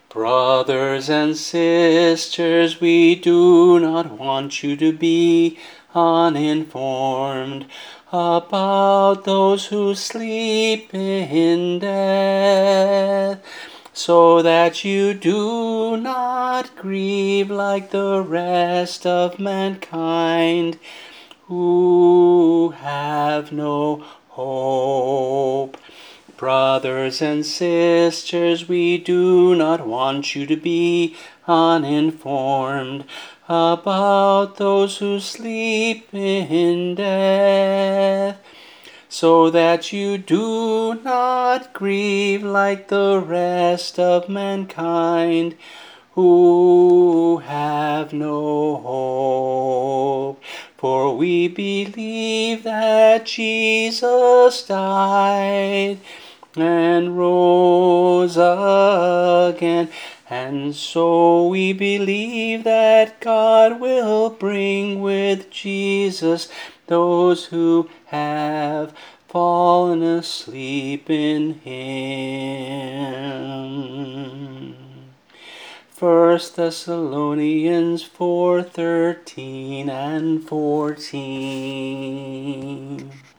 Brothers and sisters, we do not want you to be uninformed about those who sleep in death, so that you do not grieve like the rest of mankind who have no hope. Brothers and sisters, we do not want you to be uninformed about those who sleep in death, so that you do not grieve like the rest of mankind who have no hope. For we believe that Jesus died and rose again, and so we believe that God will bring with Jesus those who have fallen asleep in him. 1 Thessalonians 4:13 and 14.